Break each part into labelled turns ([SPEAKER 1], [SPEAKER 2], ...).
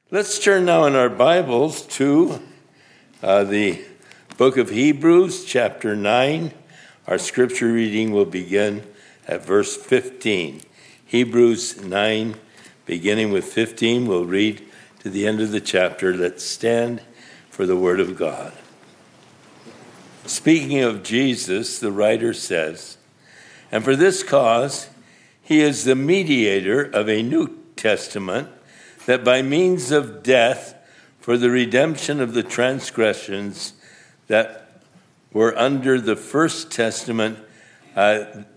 [SPEAKER 1] Let's turn now in our Bibles to the book of Hebrews, chapter 9. Our scripture reading will begin at verse 15. Hebrews 9, beginning with 15, we'll read to the end of the chapter. Let's stand for the word of God. Speaking of Jesus, the writer says, "And for this cause he is the mediator of a new testament, that by means of death, for the redemption of the transgressions that were under the first testament, that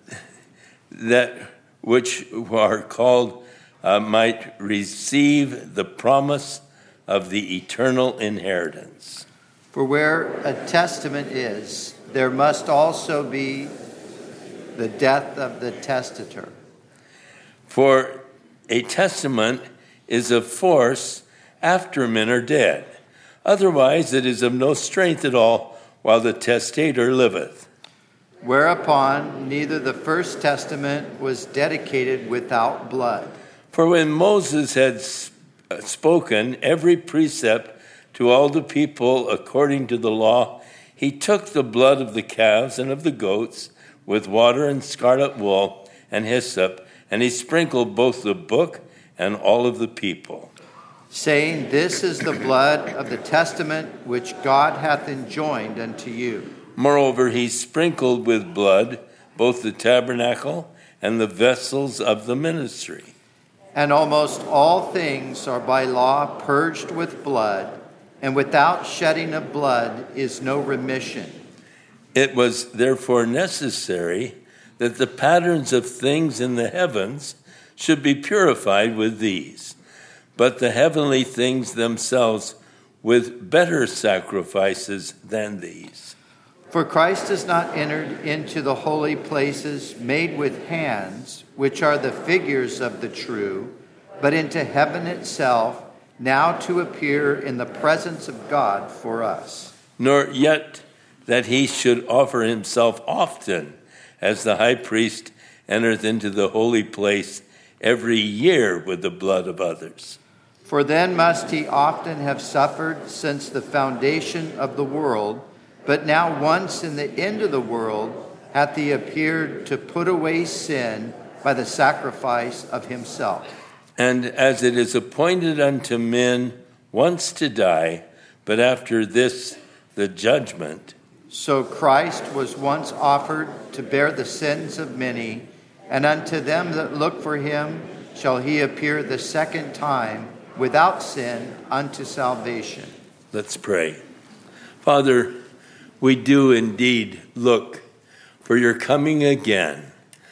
[SPEAKER 1] which are called might receive the promise of the eternal inheritance.
[SPEAKER 2] For where a testament is, there must also be the death of the testator.
[SPEAKER 1] For a testament is of force after men are dead. Otherwise it is of no strength at all while the testator liveth.
[SPEAKER 2] Whereupon neither the first testament was dedicated without blood.
[SPEAKER 1] For when Moses had spoken every precept to all the people according to the law, he took the blood of the calves and of the goats with water and scarlet wool and hyssop, and he sprinkled both the book and all of the people,
[SPEAKER 2] saying, This is the blood of the testament which God hath enjoined unto you.
[SPEAKER 1] Moreover, he sprinkled with blood both the tabernacle and the vessels of the ministry.
[SPEAKER 2] And almost all things are by law purged with blood, and without shedding of blood is no remission.
[SPEAKER 1] It was therefore necessary that the patterns of things in the heavens should be purified with these, but the heavenly things themselves with better sacrifices than these.
[SPEAKER 2] For Christ has not entered into the holy places made with hands, which are the figures of the true, but into heaven itself, now to appear in the presence of God for us.
[SPEAKER 1] Nor yet that he should offer himself often, as the high priest entereth into the holy place every year with the blood of others.
[SPEAKER 2] For then must he often have suffered since the foundation of the world, but now once in the end of the world hath he appeared to put away sin by the sacrifice of himself.
[SPEAKER 1] And as it is appointed unto men once to die, but after this the judgment,
[SPEAKER 2] so Christ was once offered to bear the sins of many, and unto them that look for him shall he appear the second time without sin unto salvation."
[SPEAKER 1] Let's pray. Father, we do indeed look for your coming again,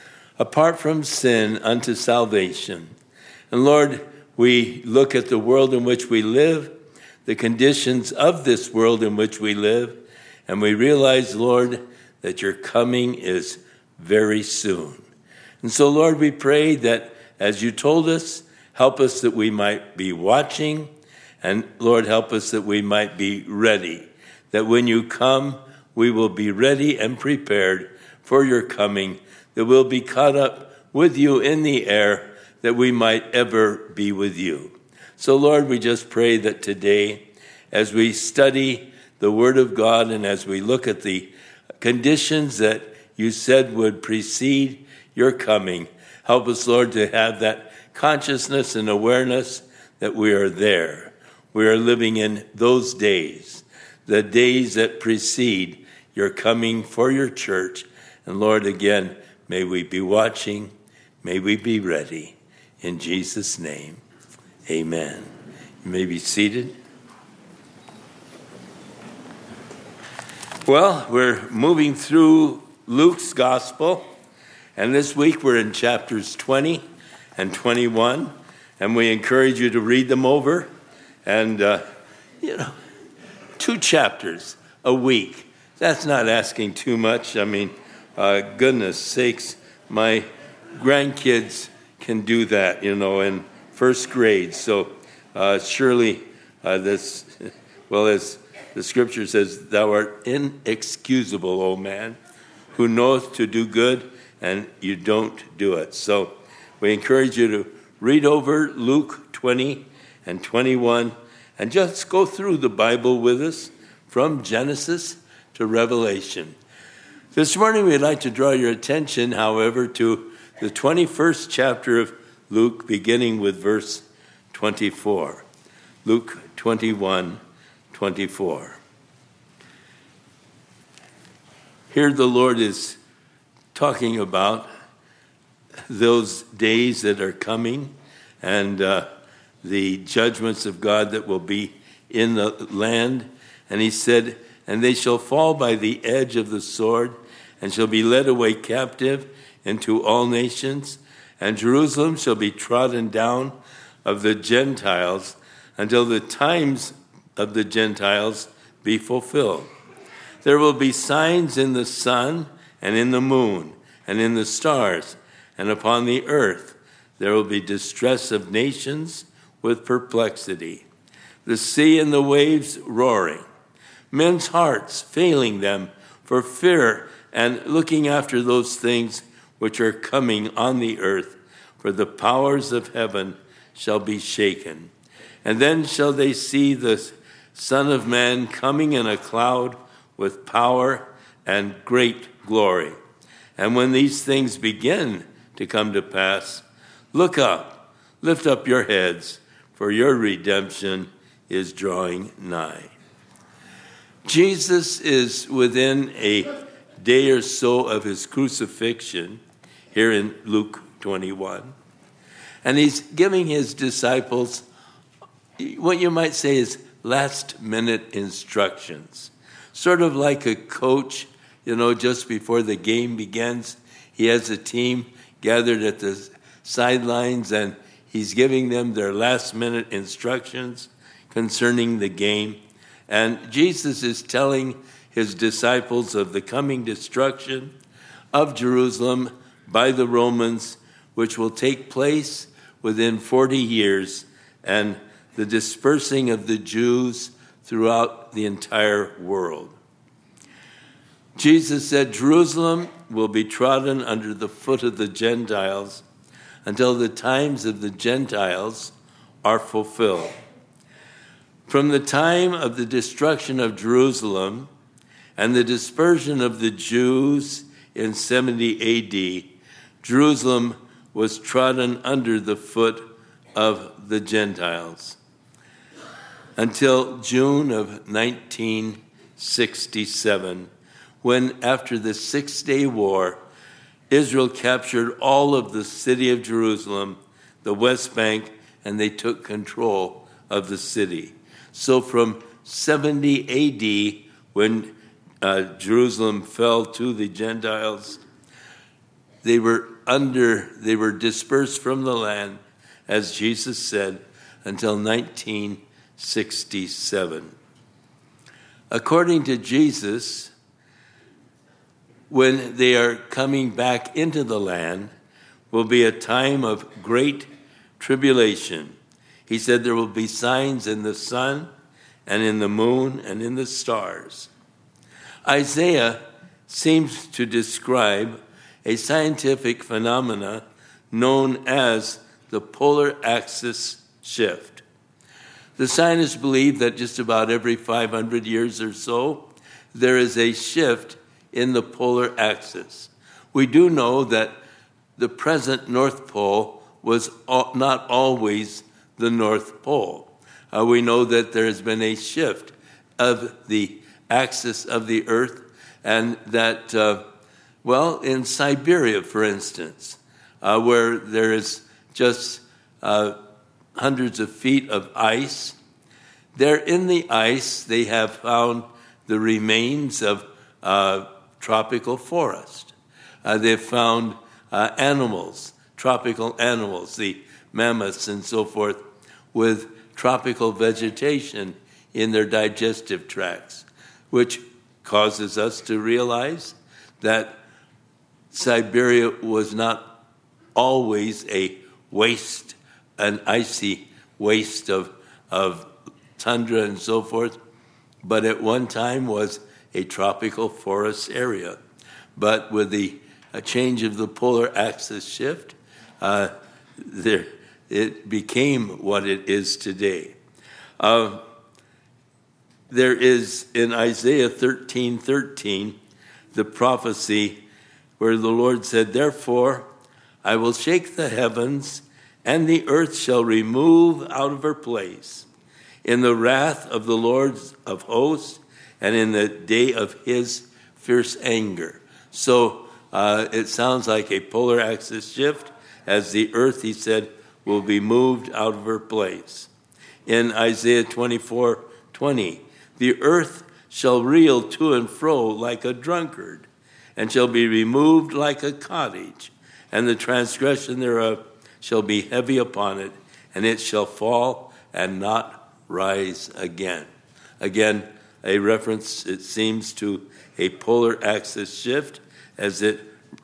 [SPEAKER 1] apart from sin unto salvation. And Lord, we look at the world in which we live, the conditions of this world in which we live, and we realize, Lord, that your coming is very soon. And so, Lord, we pray that as you told us, help us that we might be watching, and Lord, help us that we might be ready, that when you come, we will be ready and prepared for your coming, that we'll be caught up with you in the air, that we might ever be with you. So, Lord, we just pray that today, as we study the Word of God and as we look at the conditions that you said would precede your coming, help us, Lord, to have that consciousness and awareness that we are there. We are living in those days, the days that precede your coming for your church. And Lord, again, may we be watching, may we be ready. In Jesus' name, amen. You may be seated. Well, we're moving through Luke's gospel, and this week we're in chapters 20 and 21, and we encourage you to read them over. And, 2 chapters a week. That's not asking too much. I mean, goodness sakes, my grandkids can do that, in first grade. So surely as the scripture says, thou art inexcusable, O man, who knoweth to do good, and you don't do it. So we encourage you to read over Luke 20 and 21, and just go through the Bible with us from Genesis to Revelation. This morning we'd like to draw your attention, however, to the 21st chapter of Luke, beginning with verse 24. Luke 21:24. Here the Lord is talking about those days that are coming and the judgments of God that will be in the land. And he said, "And they shall fall by the edge of the sword, and shall be led away captive into all nations. And Jerusalem shall be trodden down of the Gentiles until the times of the Gentiles be fulfilled. There will be signs in the sun and in the moon and in the stars, and upon the earth there will be distress of nations with perplexity, the sea and the waves roaring, men's hearts failing them for fear and looking after those things which are coming on the earth, for the powers of heaven shall be shaken. And then shall they see the Son of Man coming in a cloud with power and great glory. And when these things begin to come to pass, look up, lift up your heads, for your redemption is drawing nigh." Jesus is within a day or so of his crucifixion here in Luke 21. And he's giving his disciples what you might say is last-minute instructions. Sort of like a coach, just before the game begins, he has a team gathered at the sidelines and he's giving them their last-minute instructions concerning the game. And Jesus is telling his disciples of the coming destruction of Jerusalem by the Romans, which will take place within 40 years, and the dispersing of the Jews throughout the entire world. Jesus said, "Jerusalem will be trodden under the foot of the Gentiles until the times of the Gentiles are fulfilled." From the time of the destruction of Jerusalem and the dispersion of the Jews in 70 AD, Jerusalem was trodden under the foot of the Gentiles until June of 1967, when, after the 6-day war, Israel captured all of the city of Jerusalem, the West Bank, and they took control of the city. So from 70 AD, when Jerusalem fell to the Gentiles, they were dispersed from the land, as Jesus said, until 1967. According to Jesus, when they are coming back into the land, will be a time of great tribulation. He said there will be signs in the sun and in the moon and in the stars. Isaiah seems to describe a scientific phenomena known as the polar axis shift. The scientists believe that just about every 500 years or so, there is a shift in the polar axis. We do know that the present North Pole was not always the North Pole. We know that there has been a shift of the axis of the Earth, and that, in Siberia, for instance, where there is just hundreds of feet of ice, there in the ice they have found the remains of tropical forest. They've found animals, tropical animals, the mammoths and so forth, with tropical vegetation in their digestive tracts, which causes us to realize that Siberia was not always a waste, an icy waste of tundra and so forth, but at one time was a tropical forest area. But with the change of the polar axis shift, it became what it is today. There is in Isaiah 13:13 the prophecy where the Lord said, "Therefore I will shake the heavens, and the earth shall remove out of her place in the wrath of the Lord of hosts and in the day of his fierce anger." So it sounds like a polar axis shift as the earth, he said, will be moved out of her place. In Isaiah 24:20, the earth shall reel to and fro like a drunkard, and shall be removed like a cottage, and the transgression thereof shall be heavy upon it, and it shall fall and not rise again. Again, a reference, it seems, to a polar axis shift as it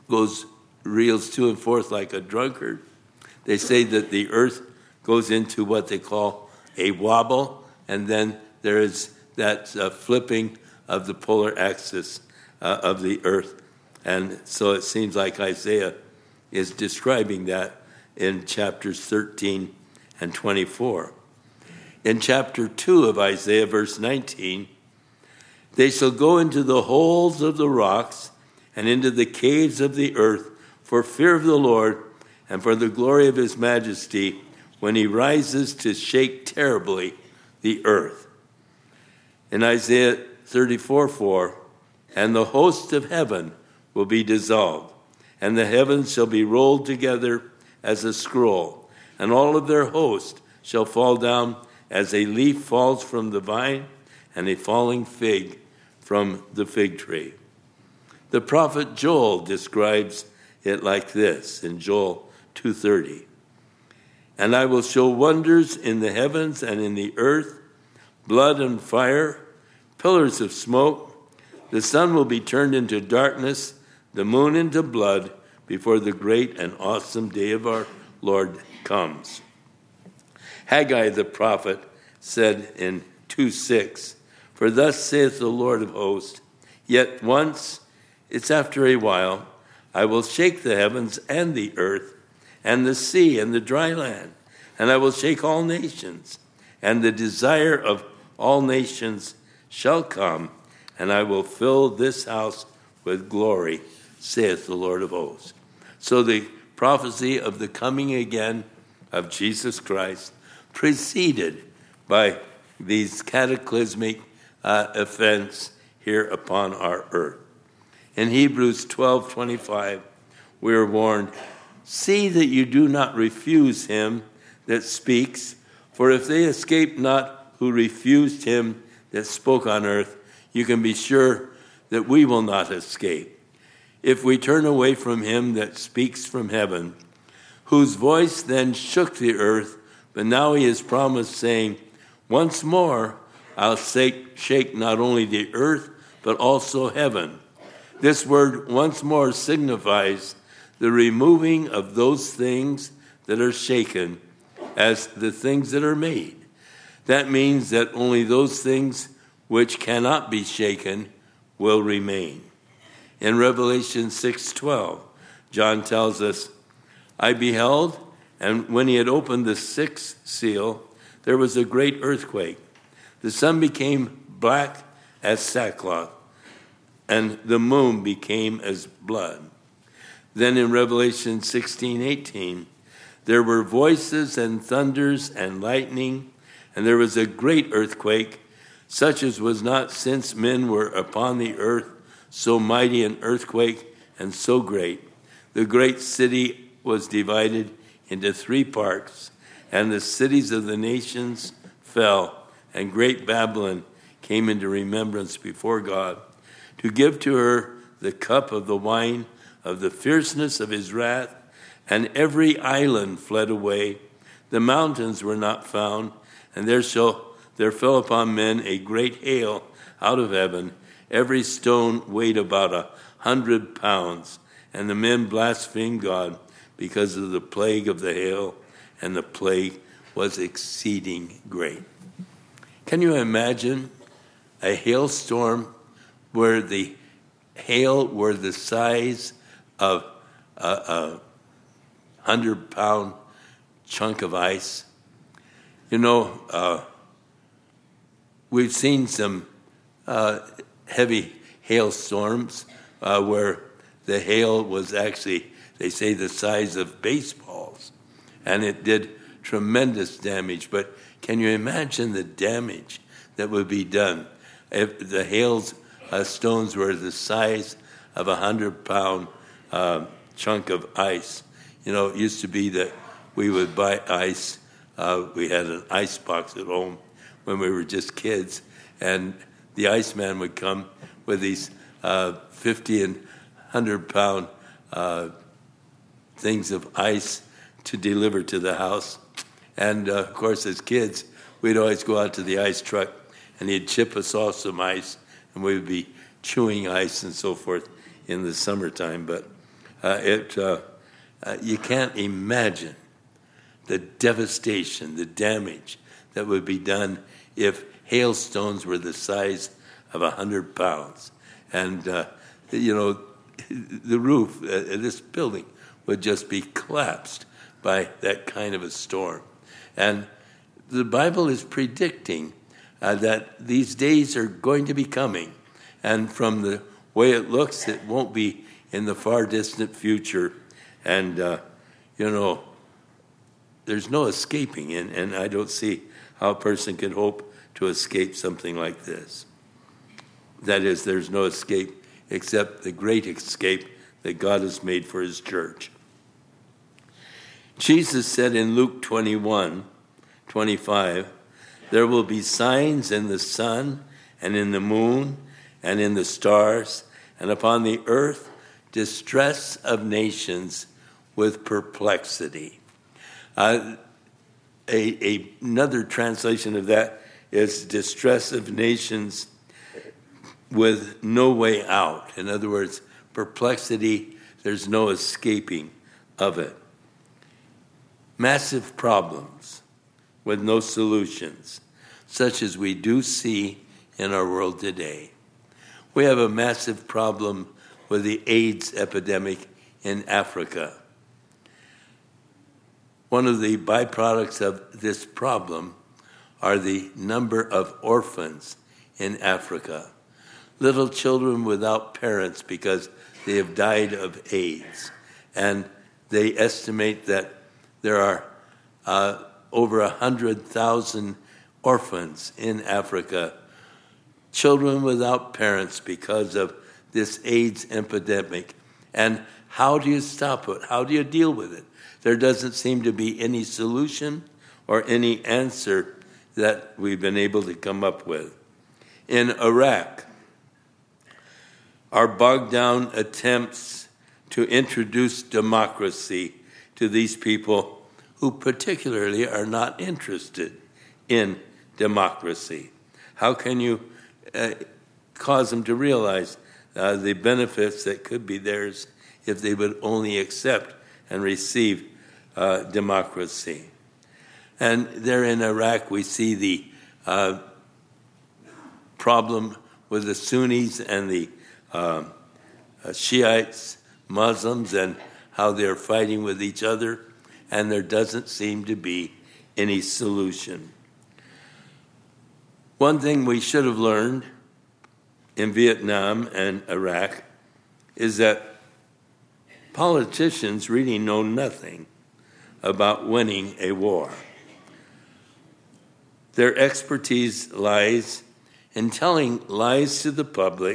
[SPEAKER 1] reels to and forth like a drunkard. They say that the earth goes into what they call a wobble, and then there is that flipping of the polar axis of the earth. And so it seems like Isaiah is describing that in chapters 13 and 24. In chapter 2 of Isaiah, verse 19, "They shall go into the holes of the rocks and into the caves of the earth for fear of the Lord and for the glory of his majesty when he rises to shake terribly the earth." In Isaiah 34:4, "And the host of heaven will be dissolved, and the heavens shall be rolled together as a scroll, and all of their host shall fall down as a leaf falls from the vine, and a falling fig from the fig tree." The prophet Joel describes it like this in Joel 2:30. "And I will show wonders in the heavens and in the earth, blood and fire, pillars of smoke. The sun will be turned into darkness, the moon into blood, before the great and awesome day of our Lord comes." Haggai the prophet said in 2:6, "For thus saith the Lord of hosts, yet once, it's after a while, I will shake the heavens and the earth and the sea and the dry land, and I will shake all nations, and the desire of all nations shall come, and I will fill this house with glory, saith the Lord of hosts." So the prophecy of the coming again of Jesus Christ, preceded by these cataclysmic events here upon our earth. In Hebrews 12:25, we are warned, "See that you do not refuse him that speaks, for if they escape not who refused him that spoke on earth, you can be sure that we will not escape. If we turn away from him that speaks from heaven, whose voice then shook the earth, but now he has promised, saying, once more I'll shake not only the earth, but also heaven." This word once more signifies the removing of those things that are shaken as the things that are made. That means that only those things which cannot be shaken will remain. In Revelation 6:12, John tells us, "I beheld, and when he had opened the sixth seal, there was a great earthquake. The sun became black as sackcloth, and the moon became as blood." Then in Revelation 16:18, "There were voices and thunders and lightning, and there was a great earthquake, such as was not since men were upon the earth, so mighty an earthquake and so great. The great city was divided into 3 parts, and the cities of the nations fell, and great Babylon came into remembrance before God, to give to her the cup of the wine of the fierceness of his wrath, and every island fled away. The mountains were not found, and there fell upon men a great hail out of heaven. Every stone weighed about 100 pounds, and the men blasphemed God because of the plague of the hail, and the plague was exceeding great." Can you imagine a hailstorm where the hail were the size of a 100-pound chunk of ice. We've seen some heavy hailstorms where the hail was actually, they say, the size of baseballs, and it did tremendous damage. But can you imagine the damage that would be done if the hailstones were the size of a 100-pound chunk of ice? It used to be that we would buy ice. We had an ice box at home when we were just kids, and the iceman would come with these 50 and 100-pound things of ice to deliver to the house. And, of course, as kids, we'd always go out to the ice truck, and he'd chip us off some ice, and we would be chewing ice and so forth in the summertime. But you can't imagine the devastation, the damage that would be done if hailstones were the size of 100 pounds. And, the roof of this building would just be collapsed by that kind of a storm. And the Bible is predicting that these days are going to be coming. And from the way it looks, it won't be in the far distant future. And, there's no escaping, and I don't see how a person can hope to escape something like this. That is, there's no escape except the great escape that God has made for his church. Jesus said in Luke 21:25, there will be signs in the sun and in the moon and in the stars, and upon the earth distress of nations with perplexity. Another translation of that is distress of nations with no way out. In other words, perplexity, there's no escaping of it. Massive problems with no solutions, such as we do see in our world today. We have a massive problem with the AIDS epidemic in Africa. One of the byproducts of this problem are the number of orphans in Africa. Little children without parents because they have died of AIDS. And they estimate that there are over 100,000 orphans in Africa, children without parents because of this AIDS epidemic. And how do you stop it? How do you deal with it? There doesn't seem to be any solution or any answer that we've been able to come up with. In Iraq, our bogged-down attempts to introduce democracy to these people who particularly are not interested in democracy. How can you cause them to realize the benefits that could be theirs if they would only accept and receive democracy? And there in Iraq, we see the problem with the Sunnis and the Shiites, Muslims, and how they're fighting with each other, and there doesn't seem to be any solution. One thing we should have learned in Vietnam and Iraq is that politicians really know nothing about winning a war. Their expertise lies in telling lies to the public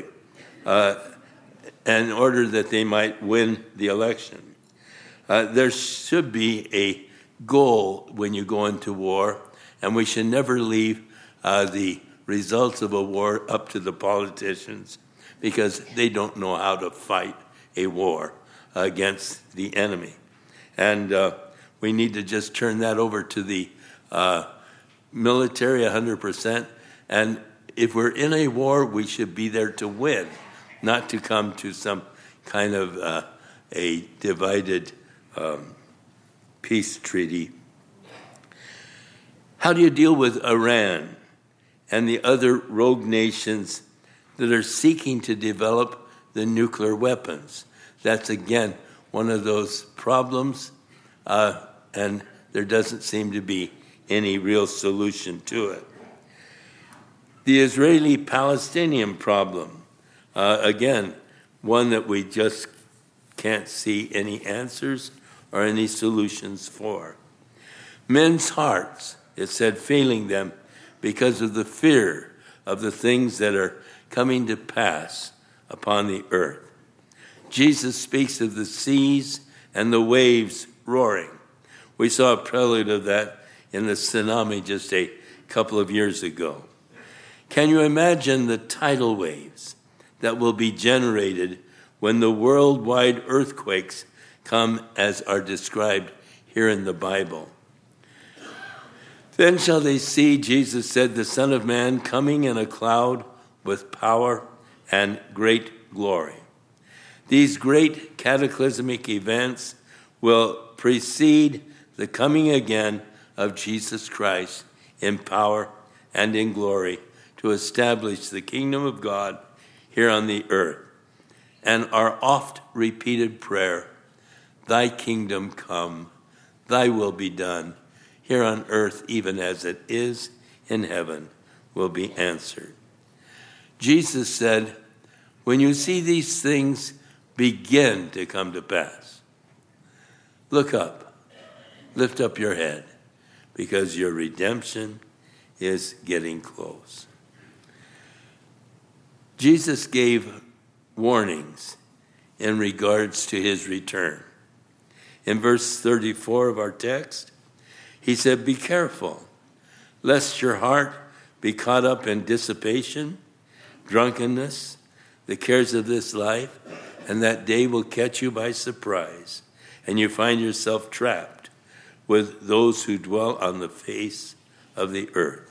[SPEAKER 1] in order that they might win the election. There should be a goal when you go into war, and we should never leave the results of a war up to the politicians, because they don't know how to fight a war against the enemy. And we need to just turn that over to the military 100%. And if we're in a war, we should be there to win, not to come to some kind of a divided peace treaty. How do you deal with Iran and the other rogue nations that are seeking to develop the nuclear weapons? That's, again, one of those problems, and there doesn't seem to be any real solution to it. The Israeli-Palestinian problem, again, one that we just can't see any answers or any solutions for. Men's hearts, it said, failing them because of the fear of the things that are coming to pass upon the earth. Jesus speaks of the seas and the waves roaring. We saw a prelude of that in the tsunami just a couple of years ago. Can you imagine the tidal waves that will be generated when the worldwide earthquakes come as are described here in the Bible? Then shall they see, Jesus said, the Son of Man coming in a cloud with power and great glory. These great cataclysmic events will precede the coming again of Jesus Christ in power and in glory to establish the kingdom of God here on the earth. And our oft repeated prayer, thy kingdom come, thy will be done, here on earth even as it is in heaven, will be answered. Jesus said, when you see these things begin to come to pass, look up, lift up your head, because your redemption is getting close. Jesus gave warnings in regards to his return. In verse 34 of our text, he said, be careful, lest your heart be caught up in dissipation, drunkenness, the cares of this life, and that day will catch you by surprise, and you find yourself trapped with those who dwell on the face of the earth.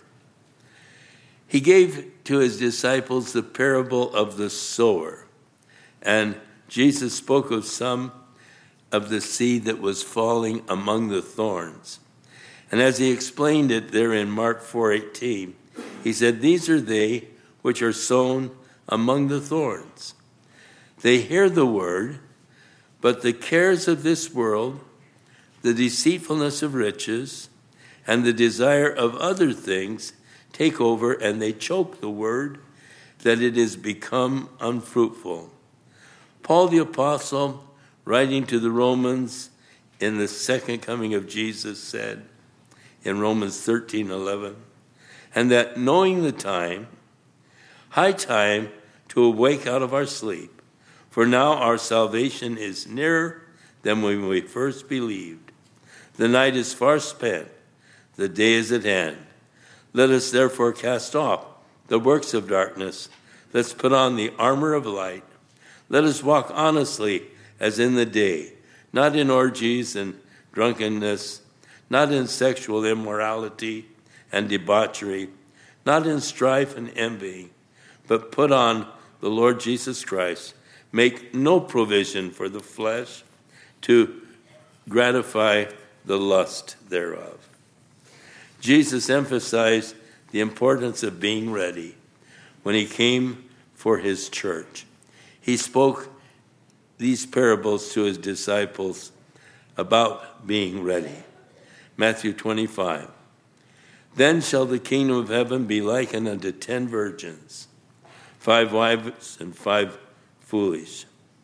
[SPEAKER 1] He gave to his disciples the parable of the sower, and Jesus spoke of some of the seed that was falling among the thorns. And as he explained it there in Mark 4:18, he said, these are they which are sown among the thorns. They hear the word, but the cares of this world, the deceitfulness of riches, and the desire of other things take over, and they choke the word, that it is become unfruitful. Paul the Apostle, writing to the Romans in the second coming of Jesus, said in Romans 13:11, and that knowing the time, high time to awake out of our sleep, for now our salvation is nearer than when we first believed. The night is far spent, the day is at hand. Let us therefore cast off the works of darkness. Let's put on the armor of light. Let us walk honestly as in the day, not in orgies and drunkenness, not in sexual immorality and debauchery, not in strife and envy, but put on the Lord Jesus Christ. Make no provision for the flesh to gratify the lust thereof. Jesus emphasized the importance of being ready when he came for his church. He spoke these parables to his disciples about being ready. Matthew 25. Then shall the kingdom of heaven be likened unto 10 virgins, 5 wise and 5 foolish.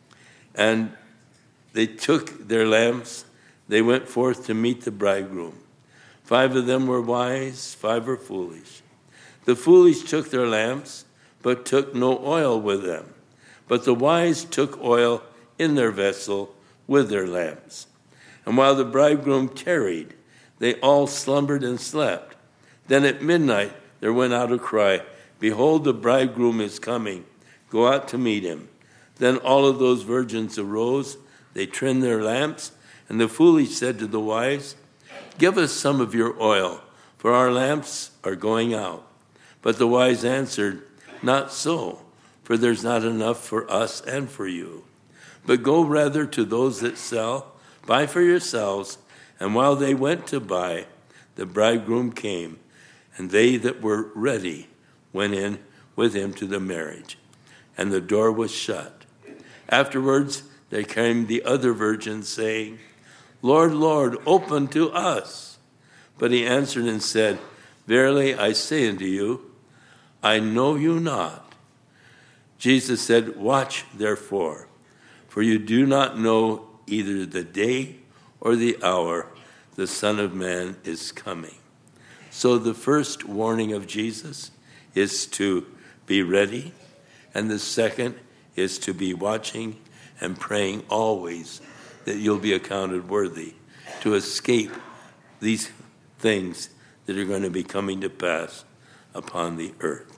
[SPEAKER 1] And they took their lamps, they went forth to meet the bridegroom. 5 of them were wise, 5 were foolish. The foolish took their lamps, but took no oil with them. But the wise took oil in their vessel with their lamps. And while the bridegroom tarried, they all slumbered and slept. Then at midnight there went out a cry, behold, the bridegroom is coming. Go out to meet him. Then all of those virgins arose, they trimmed their lamps, and the foolish said to the wise, give us some of your oil, for our lamps are going out. But the wise answered, not so, for there's not enough for us and for you. But go rather to those that sell, buy for yourselves. And while they went to buy, the bridegroom came, and they that were ready went in with him to the marriage, and the door was shut. Afterwards there came the other virgins, saying, Lord, Lord, open to us. But he answered and said, Verily I say unto you, I know you not. Jesus said, Watch therefore, for you do not know either the day or the hour the Son of Man is coming. So the first warning of Jesus is to be ready, and the second is to be watching and praying always that you'll be accounted worthy to escape these things that are going to be coming to pass upon the earth.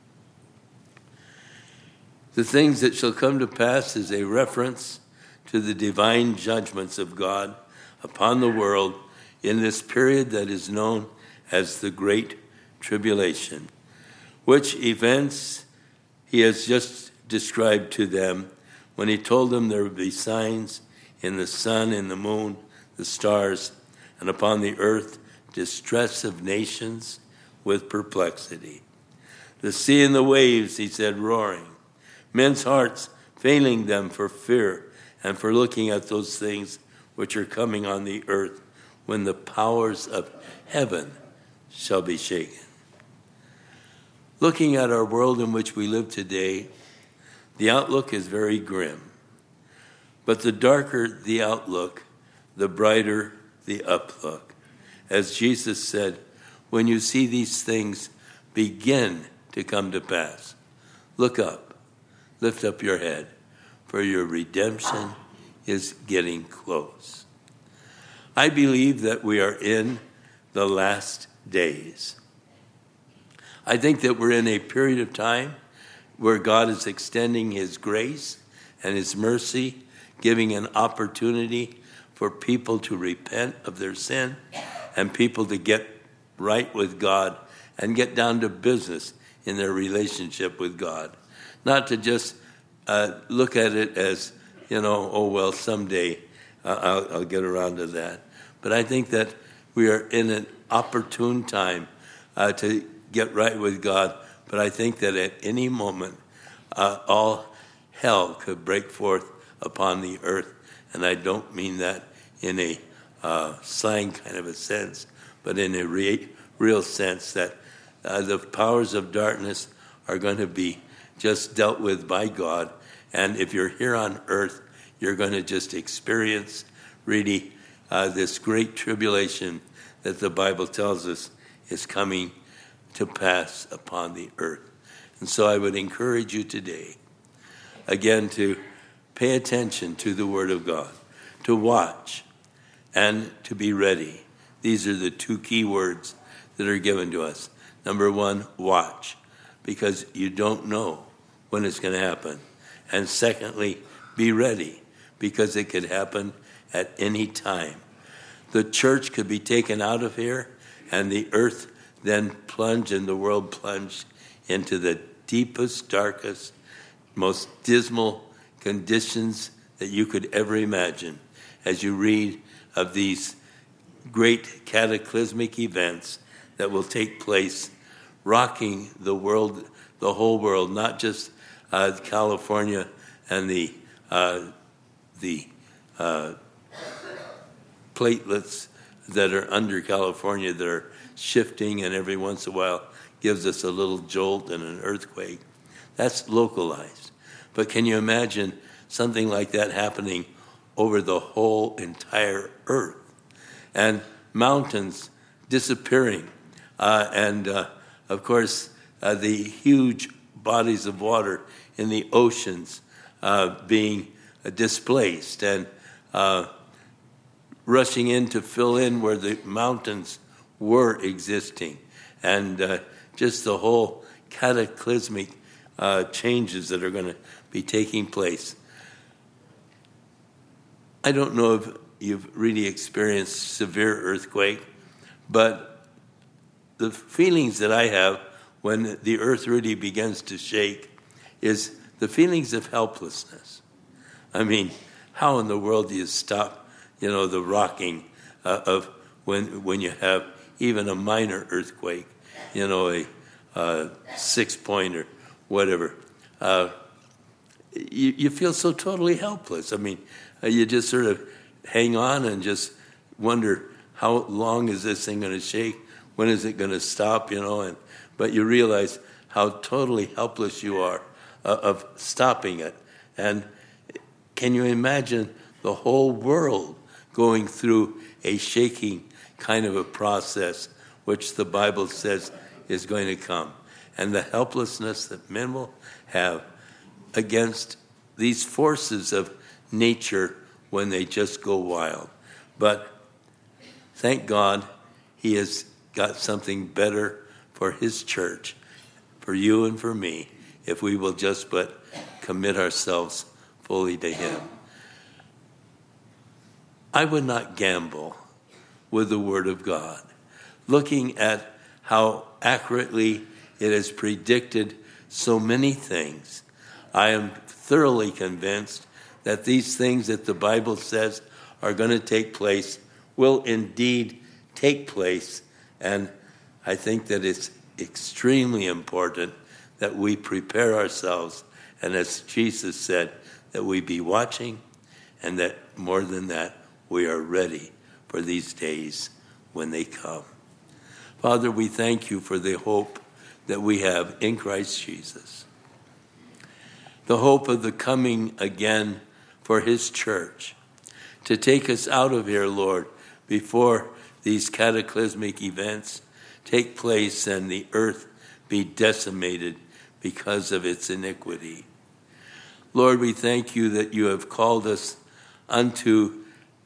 [SPEAKER 1] The things that shall come to pass is a reference to the divine judgments of God upon the world in this period that is known as the Great Tribulation, which events he has just described to them when he told them there would be signs in the sun, in the moon, the stars, and upon the earth distress of nations with perplexity. The sea and the waves, he said, roaring. Men's hearts failing them for fear and for looking at those things which are coming on the earth when the powers of heaven shall be shaken. Looking at our world in which we live today, the outlook is very grim. But the darker the outlook, the brighter the uplook. As Jesus said, when you see these things begin to come to pass, look up, lift up your head, for your redemption is getting close. I believe that we are in the last days. I think that we're in a period of time where God is extending his grace and his mercy, giving an opportunity for people to repent of their sin and people to get right with God and get down to business in their relationship with God. Not to just look at it as, oh, well, someday I'll get around to that. But I think that we are in an opportune time to get right with God. But I think that at any moment, all hell could break forth upon the earth. And I don't mean that in a slang kind of a sense, but in a real sense that the powers of darkness are going to be just dealt with by God. And if you're here on earth, you're going to just experience really this great tribulation that the Bible tells us is coming to pass upon the earth. And so I would encourage you today, again, to pay attention to the Word of God, to watch, and to be ready. These are the two key words that are given to us. Number one, watch, because you don't know when it's going to happen. And secondly, be ready, because it could happen at any time. The church could be taken out of here, and the earth then plunge and the world plunge into the deepest, darkest, most dismal conditions that you could ever imagine as you read of these great cataclysmic events that will take place, rocking the world, the whole world, not just California and the platelets that are under California that are shifting and every once in a while gives us a little jolt and an earthquake. That's localized. But can you imagine something like that happening over the whole entire earth? And mountains disappearing. And of course, the huge bodies of water in the oceans being displaced and rushing in to fill in where the mountains were existing. And just the whole cataclysmic changes that are going to be taking place. I don't know if you've really experienced severe earthquake, but the feelings that I have when the earth really begins to shake is the feelings of helplessness. I mean, how in the world do you stop, the rocking of when you have even a minor earthquake, a 6 point or whatever? You feel so totally helpless. I mean, you just sort of hang on and just wonder, how long is this thing going to shake? When is it going to stop? But you realize how totally helpless you are of stopping it. And can you imagine the whole world going through a shaking kind of a process, which the Bible says is going to come? And the helplessness that men will have against these forces of nature when they just go wild. But thank God he has got something better for his church, for you and for me, if we will just but commit ourselves fully to him. I would not gamble with the Word of God, looking at how accurately it has predicted so many things. I am thoroughly convinced that these things that the Bible says are going to take place will indeed take place. And I think that it's extremely important that we prepare ourselves. And as Jesus said, that we be watching, and that more than that, we are ready for these days when they come. Father, we thank you for the hope that we have in Christ Jesus. The hope of the coming again for his church, to take us out of here, Lord, before these cataclysmic events take place and the earth be decimated because of its iniquity. Lord, we thank you that you have called us unto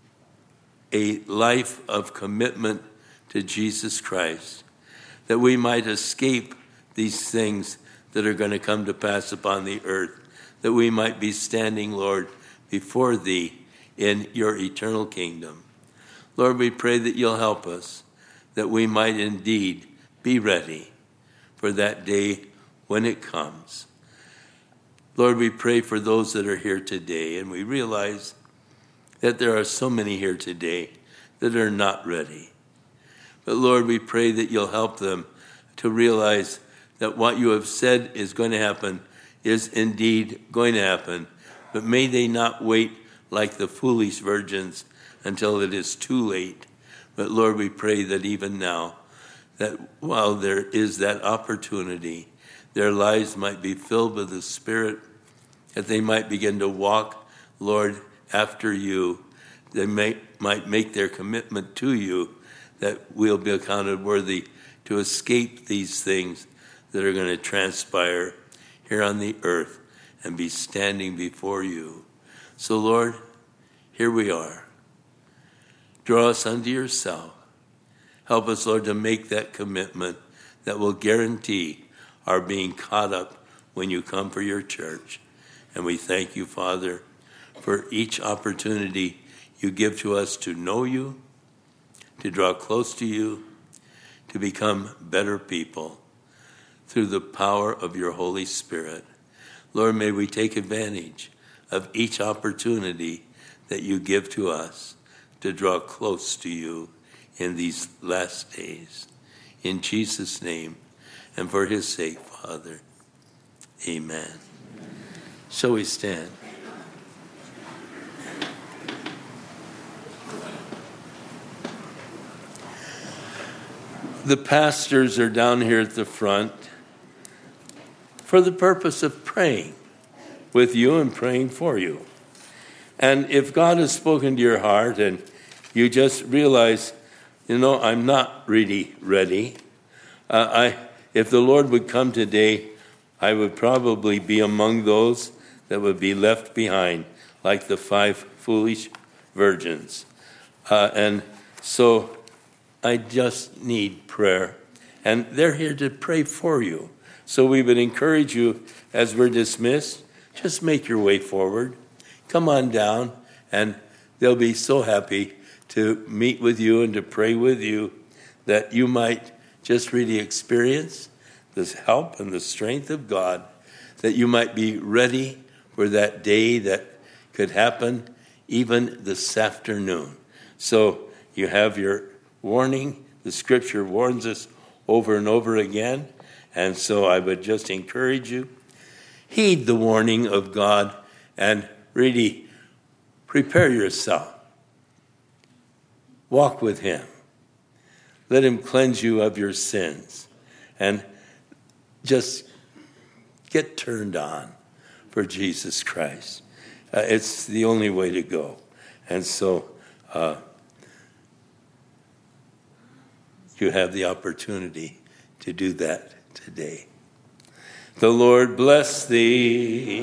[SPEAKER 1] a life of commitment to Jesus Christ, that we might escape these things that are going to come to pass upon the earth, that we might be standing, Lord, before thee in your eternal kingdom. Lord, we pray that you'll help us, that we might indeed be ready for that day when it comes. Lord, we pray for those that are here today, and we realize that there are so many here today that are not ready. But Lord, we pray that you'll help them to realize that what you have said is going to happen is indeed going to happen. But may they not wait like the foolish virgins until it is too late. But Lord, we pray that even now, that while there is that opportunity, their lives might be filled with the Spirit, that they might begin to walk, Lord, after you. They might make their commitment to you, that we'll be accounted worthy to escape these things that are going to transpire here on the earth and be standing before you. So, Lord, here we are. Draw us unto yourself. Help us, Lord, to make that commitment that will guarantee our being caught up when you come for your church. And we thank you, Father, for each opportunity you give to us to know you, to draw close to you, to become better people through the power of your Holy Spirit. Lord, may we take advantage of each opportunity that you give to us to draw close to you in these last days. In Jesus' name and for his sake, Father. Amen. Shall we stand? The pastors are down here at the front for the purpose of praying with you and praying for you. And if God has spoken to your heart and you just realize, I'm not really ready. If the Lord would come today, I would probably be among those that would be left behind, like the 5 foolish virgins. And so I just need prayer. And they're here to pray for you. So we would encourage you, as we're dismissed, just make your way forward. Come on down, and they'll be so happy to meet with you and to pray with you, that you might just really experience this help and the strength of God, that you might be ready for that day that could happen even this afternoon. So you have your warning. The scripture warns us over and over again. And so I would just encourage you, heed the warning of God and really prepare yourself walk with him. Let him cleanse you of your sins. And just get turned on for Jesus Christ. It's the only way to go. And so you have the opportunity to do that today. The Lord bless thee,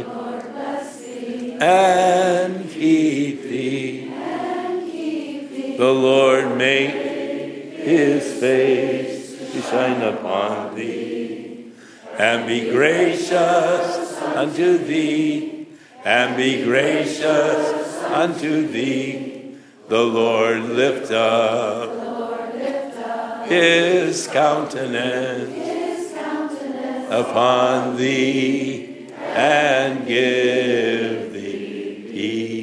[SPEAKER 1] and keep thee. The Lord make his face to shine upon thee, and be gracious unto thee, and be gracious unto thee. The Lord lift up his countenance upon thee, and give thee peace.